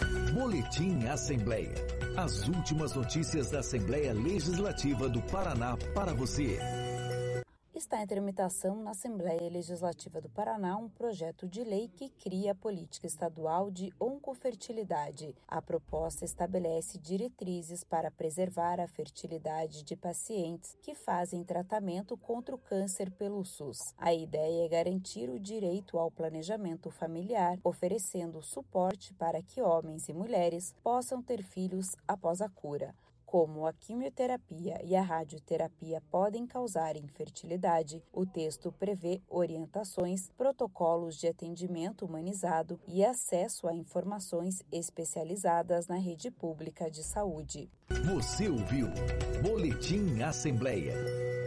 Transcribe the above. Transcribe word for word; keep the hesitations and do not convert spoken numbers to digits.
Boletim Assembleia. As últimas notícias da Assembleia Legislativa do Paraná para você. Está em tramitação na Assembleia Legislativa do Paraná um projeto de lei que cria a política estadual de oncofertilidade. A proposta estabelece diretrizes para preservar a fertilidade de pacientes que fazem tratamento contra o câncer pelo SUS. A ideia é garantir o direito ao planejamento familiar, oferecendo suporte para que homens e mulheres possam ter filhos após a cura. Como a quimioterapia e a radioterapia podem causar infertilidade, o texto prevê orientações, protocolos de atendimento humanizado e acesso a informações especializadas na rede pública de saúde. Você ouviu Boletim Assembleia.